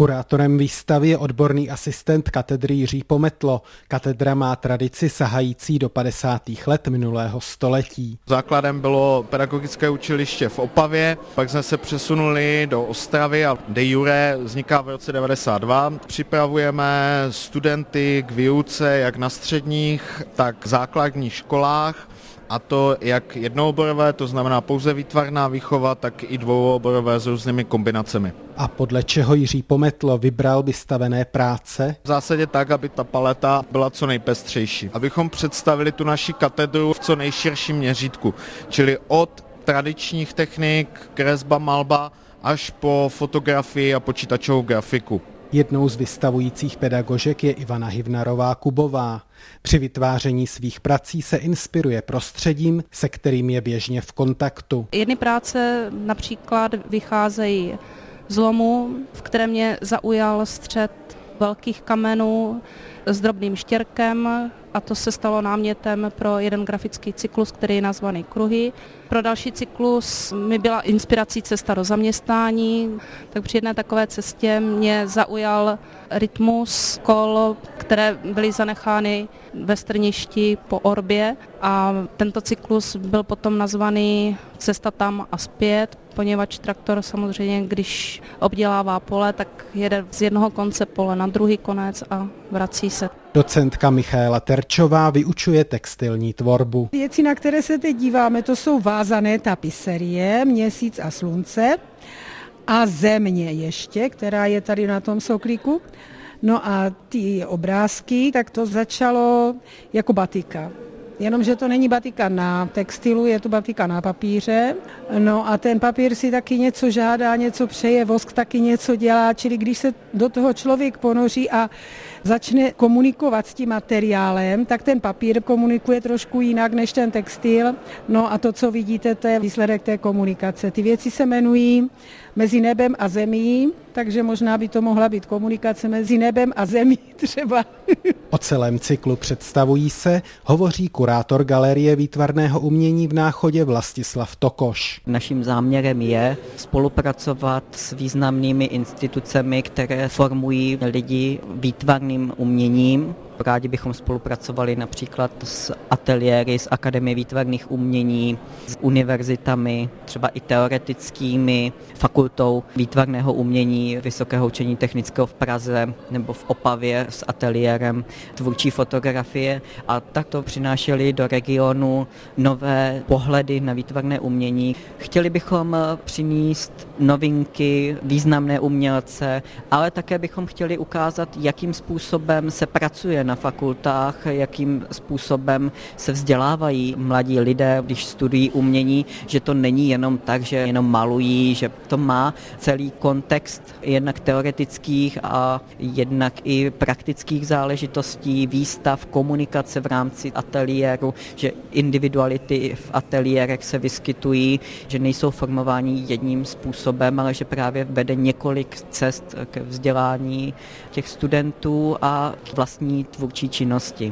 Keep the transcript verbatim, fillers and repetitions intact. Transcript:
Kurátorem výstavy je odborný asistent katedry Jiří Pometlo. Katedra má tradici sahající do padesátých let minulého století. Základem bylo pedagogické učiliště v Opavě, pak jsme se přesunuli do Ostravy a de jure vzniká v roce devadesát dva. Připravujeme studenty k výuce jak na středních, tak základních školách. A to jak jednooborové, to znamená pouze výtvarná výchova, tak i dvouoborové s různými kombinacemi. A podle čeho Jiří Pometlo vybral vystavené práce? V zásadě tak, aby ta paleta byla co nejpestřejší. Abychom představili tu naši katedru v co nejširším měřítku, čili od tradičních technik, kresba, malba, až po fotografii a počítačovou grafiku. Jednou z vystavujících pedagožek je Ivana Hivnarová-Kubová. Při vytváření svých prací se inspiruje prostředím, se kterým je běžně v kontaktu. Jedny práce například vycházejí z lomu, v kterém mě zaujal střed velkých kamenů s drobným štěrkem, a to se stalo námětem pro jeden grafický cyklus, který je nazvaný Kruhy. Pro další cyklus mi byla inspirací cesta do zaměstnání, tak při jedné takové cestě mě zaujal rytmus kol, které byly zanechány ve strništi po orbě, a tento cyklus byl potom nazvaný Cesta tam a zpět, poněvadž traktor samozřejmě, když obdělává pole, tak jede z jednoho konce pole na druhý konec a vrací se. Docentka Michaela Terčová vyučuje textilní tvorbu. Věci, na které se teď díváme, to jsou vázané tapiserie, Měsíc a slunce a Země ještě, která je tady na tom soklíku. No a ty obrázky, tak to začalo jako batika. Jenomže to není batika na textilu, je to batika na papíře. No a ten papír si taky něco žádá, něco přeje, vosk taky něco dělá, čili když se do toho člověk ponoří a začne komunikovat s tím materiálem, tak ten papír komunikuje trošku jinak než ten textil. No a to, co vidíte, to je výsledek té komunikace. Ty věci se jmenují Mezi nebem a zemí, takže možná by to mohla být komunikace mezi nebem a zemí třeba. O celém cyklu Představují se hovoří kurátor Galerie výtvarného umění v Náchodě Vlastislav Tokoš. Naším záměrem je spolupracovat s významnými institucemi, které formují lidi výtvarným uměním. Rádi bychom spolupracovali například s ateliéry, s Akademií výtvarných umění, s univerzitami, třeba i teoretickými, fakultou výtvarného umění Vysokého učení technického v Praze nebo v Opavě s ateliérem tvůrčí fotografie, a takto přinášeli do regionu nové pohledy na výtvarné umění. Chtěli bychom přinést novinky, významné umělce, ale také bychom chtěli ukázat, jakým způsobem se pracuje na fakultách, jakým způsobem se vzdělávají mladí lidé, když studují umění, že to není jenom tak, že jenom malují, že to má celý kontext jednak teoretických a jednak i praktických záležitostí, výstav, komunikace v rámci ateliéru, že individuality v ateliérech se vyskytují, že nejsou formováni jedním způsobem, ale že právě vede několik cest k vzdělání těch studentů a k vlastní tvůrčí činnosti.